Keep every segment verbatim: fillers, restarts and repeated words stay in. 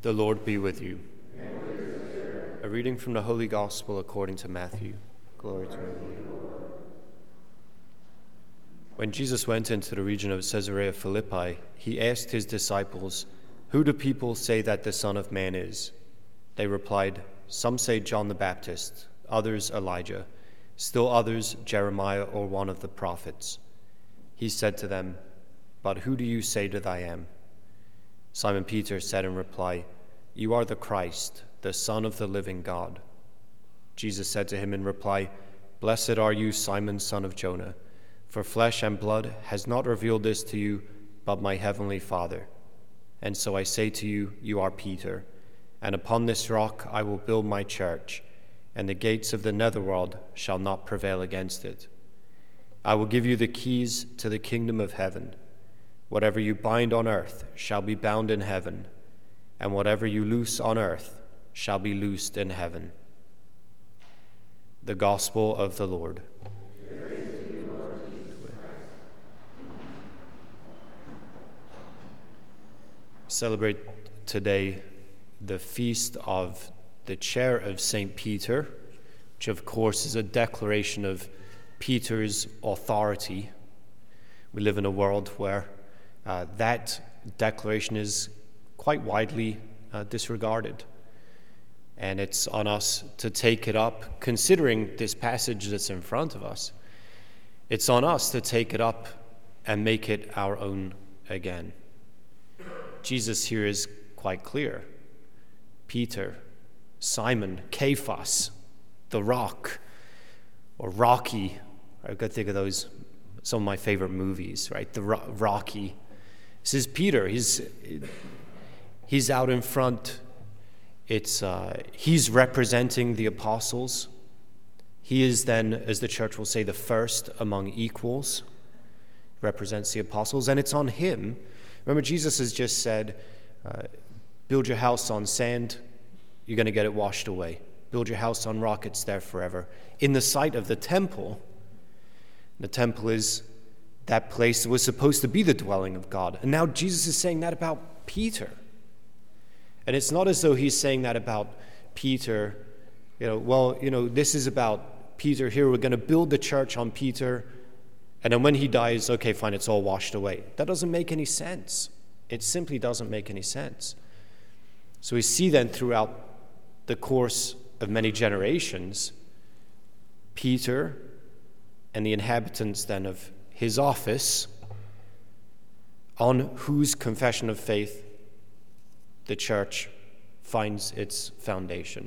The Lord be with you. And with your spirit. A reading from the Holy Gospel according to Matthew. Glory to you, Lord. When Jesus went into the region of Caesarea Philippi, he asked his disciples, "Who do people say that the Son of Man is?" They replied, "Some say John the Baptist, others Elijah, still others Jeremiah or one of the prophets." He said to them, "But who do you say that I am?" Simon Peter said in reply, "You are the Christ, the Son of the living God." Jesus said to him in reply, "Blessed are you, Simon, son of Jonah, for flesh and blood has not revealed this to you, but my heavenly Father. And so I say to you, you are Peter, and upon this rock I will build my church, and the gates of the netherworld shall not prevail against it. I will give you the keys to the kingdom of heaven. Whatever you bind on earth shall be bound in heaven, and whatever you loose on earth shall be loosed in heaven." The Gospel of the Lord. Praise to you, Lord Jesus Christ. Celebrate today the feast of the chair of Saint Peter, which of course is a declaration of Peter's authority. We live in a world where Uh, that declaration is quite widely uh, disregarded. And it's on us to take it up, considering this passage that's in front of us. It's on us to take it up and make it our own again. Jesus here is quite clear. Peter, Simon, Cephas, the rock, or Rocky. I've got to think of those, some of my favorite movies, right? The Ro- Rocky. This is Peter. He's he's out in front. It's uh, he's representing the apostles. He is then, as the church will say, the first among equals. Represents the apostles, and it's on him. Remember, Jesus has just said, uh, "Build your house on sand, you're going to get it washed away. Build your house on rock, it's there forever." In the sight of the temple, the temple is that place that was supposed to be the dwelling of God. And now Jesus is saying that about Peter. And it's not as though he's saying that about Peter, you know, well, you know, this is about Peter here. We're going to build the church on Peter. And then when he dies, okay, fine, it's all washed away. That doesn't make any sense. It simply doesn't make any sense. So we see then throughout the course of many generations, Peter and the inhabitants then of his office, on whose confession of faith the church finds its foundation.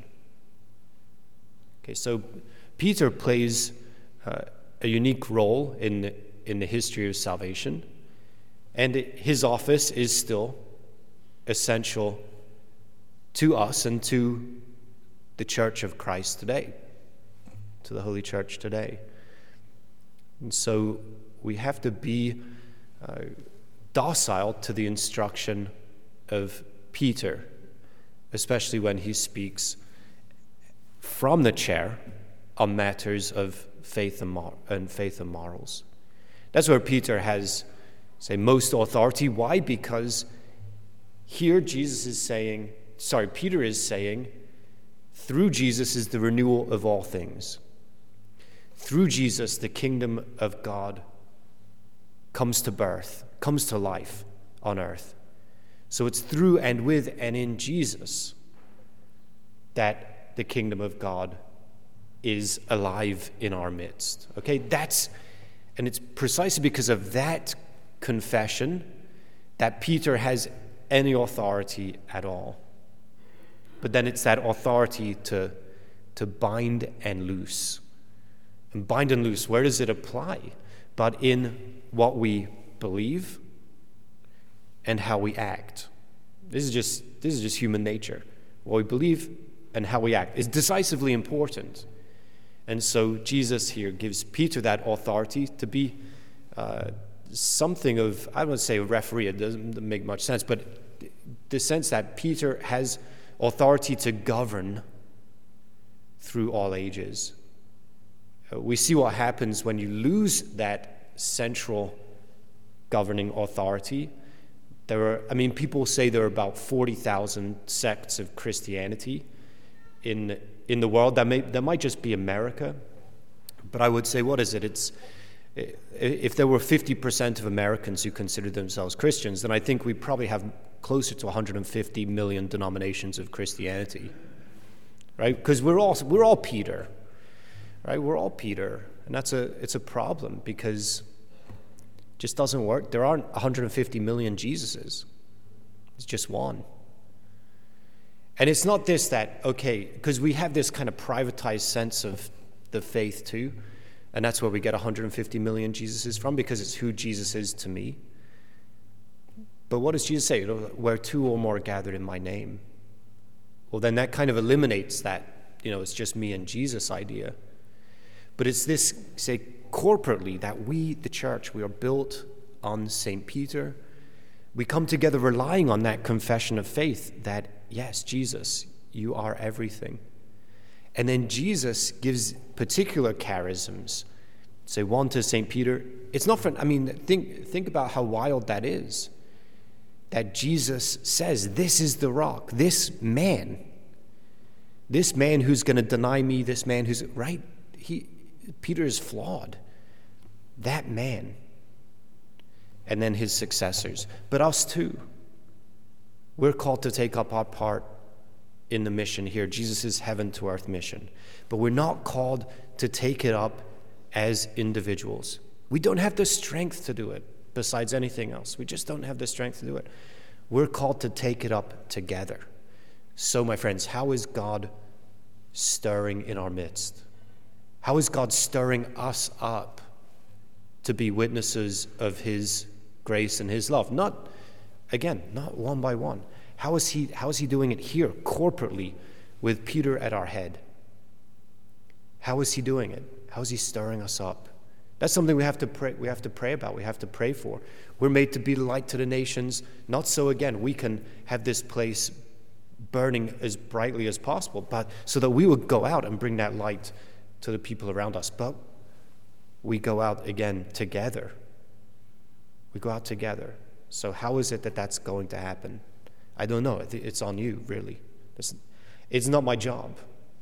Okay, so Peter plays uh, a unique role in in the history of salvation, and it, his office is still essential to us and to the Church of Christ today, to the Holy Church today. And so we have to be uh, docile to the instruction of Peter, especially when he speaks from the chair on matters of faith and, mor- and faith and morals. That's where Peter has, say, most authority. Why? Because here Jesus is saying, sorry, Peter is saying, through Jesus is the renewal of all things. Through Jesus, the kingdom of God comes to birth, comes to life on earth. So it's through and with and in Jesus that the kingdom of God is alive in our midst. Okay, that's, and it's precisely because of that confession that Peter has any authority at all. But then it's that authority to, to bind and loose. And bind and loose, where does it apply? But in what we believe and how we act. This is just this is just human nature. What we believe and how we act is decisively important. And so Jesus here gives Peter that authority to be uh, something of, I don't want to say a referee, it doesn't make much sense, but the sense that Peter has authority to govern through all ages. We see what happens when you lose that central governing authority. There are, I mean, people say there are about forty thousand sects of Christianity in in the world. That may that might just be America, but I would say, what is it? It's if there were fifty percent of Americans who considered themselves Christians, then I think we probably have closer to one hundred fifty million denominations of Christianity, right? Because we're all we're all Peter, right? We're all Peter, and that's a it's a problem because it just doesn't work. There aren't one hundred fifty million Jesuses. It's just one. And it's not this that, okay, because we have this kind of privatized sense of the faith too, and that's where we get one hundred fifty million Jesuses from, because it's who Jesus is to me. But what does Jesus say? Where two or more are gathered in my name. Well, then that kind of eliminates that, you know, it's just me and Jesus idea. But it's this, say, corporately, that we, the church, we are built on Saint Peter. We come together relying on that confession of faith that, yes, Jesus, you are everything. And then Jesus gives particular charisms. Say one to Saint Peter. It's not for, I mean, think think about how wild that is. That Jesus says, this is the rock, this man, this man who's going to deny me, this man who's, right? He, Peter is flawed. That man. And then his successors. But us too. We're called to take up our part in the mission here, Jesus' heaven to earth mission. But we're not called to take it up as individuals. We don't have the strength to do it besides anything else. We just don't have the strength to do it. We're called to take it up together. So, my friends, how is God stirring in our midst? How is God stirring us up to be witnesses of his grace and his love? Not, again, not one by one. How is he, how is he doing it here, corporately, with Peter at our head? How is he doing it? How is he stirring us up? That's something we have to pray, we have to pray about, we have to pray for. We're made to be the light to the nations, not so, again, we can have this place burning as brightly as possible, but so that we would go out and bring that light to the people around us. But we go out, again, together. We go out together. So how is it that that's going to happen? I don't know. It's on you, really. It's, it's not my job.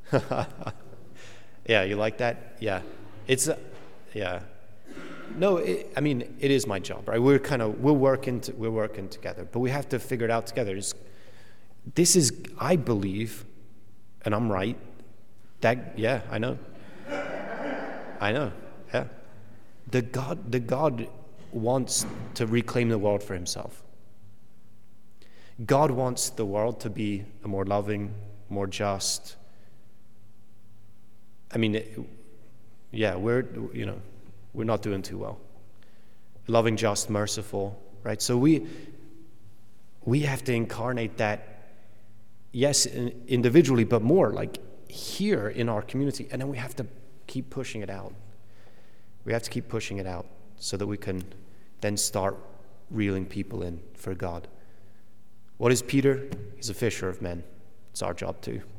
Yeah, you like that? Yeah. It's, uh, yeah. No, it, I mean, it is my job, right? We're kind of, we're working, to, we're working together, but we have to figure it out together. It's, this is, I believe, and I'm right, that, yeah, I know. I know, yeah. The God, the God wants to reclaim the world for himself. God wants the world to be a more loving, more just. I mean, it, yeah, we're, you know, we're not doing too well. Loving, just, merciful, right? So we we have to incarnate that, yes, individually, but more like here in our community. And then we have to keep pushing it out. We have to keep pushing it out so that we can then start reeling people in for God. What is Peter? He's a fisher of men. It's our job too.